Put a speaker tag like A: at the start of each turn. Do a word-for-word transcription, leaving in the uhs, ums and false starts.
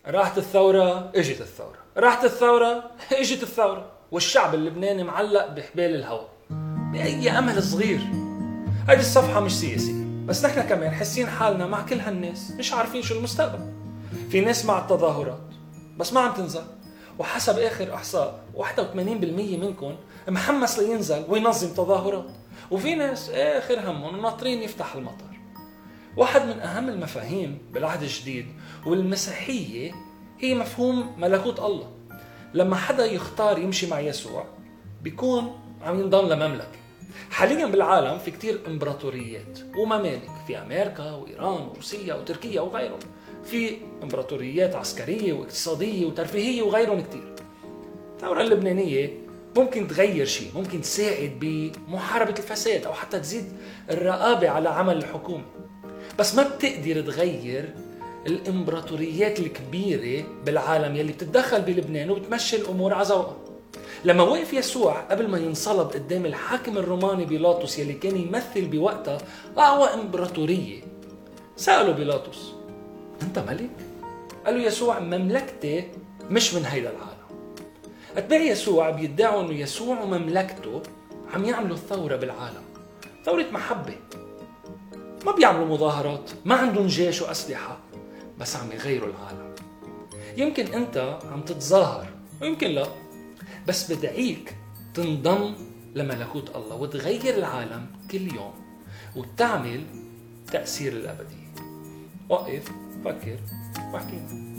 A: راحت الثورة اجت الثورة، راحت الثورة اجت الثورة، والشعب اللبناني معلق بحبال الهواء بأي أمل صغير. هذه الصفحة مش سياسية، بس نحن كمان حسين حالنا مع كل هالناس مش عارفين شو المستقبل. في ناس مع التظاهرات بس ما عم تنزل، وحسب آخر إحصاء واحد وثمانين بالمية منكم محمس لينزل وينظم تظاهرات، وفي ناس آخر همهم وناطرين يفتح المطر. واحد من أهم المفاهيم بالعهد الجديد والمسيحية هي مفهوم ملكوت الله. لما حدا يختار يمشي مع يسوع بيكون عم ينضم لمملكة. حاليا بالعالم في كتير امبراطوريات وممالك، في أمريكا وإيران وروسيا وتركيا وغيرهم. في امبراطوريات عسكرية واقتصادية وترفيهية وغيرهم كتير. الثورة اللبنانية ممكن تغير شيء، ممكن تساعد بمحاربة الفساد أو حتى تزيد الرقابة على عمل الحكومة، بس ما بتقدر تغير الامبراطوريات الكبيرة بالعالم يلي بتتدخل بلبنان وبتمشي الأمور على ذوقها. لما وقف يسوع قبل ما ينصلب قدام الحاكم الروماني بيلاطس يلي كان يمثل بوقتها أقوى امبراطورية، سأله بيلاطس: أنت ملك؟ قال له يسوع: مملكتي مش من هيدا العالم. أتباع يسوع بيدعوا أنه يسوع ومملكته عم يعملوا الثورة بالعالم، ثورة محبة. ما بيعملوا مظاهرات، ما عندهم جيش وأسلحة، بس عم يغيروا العالم. يمكن أنت عم تتظاهر ويمكن لا، بس بدعيك تنضم لملكوت الله وتغير العالم كل يوم وتعمل تأثير الأبدي. وقف، فكر، واحكي.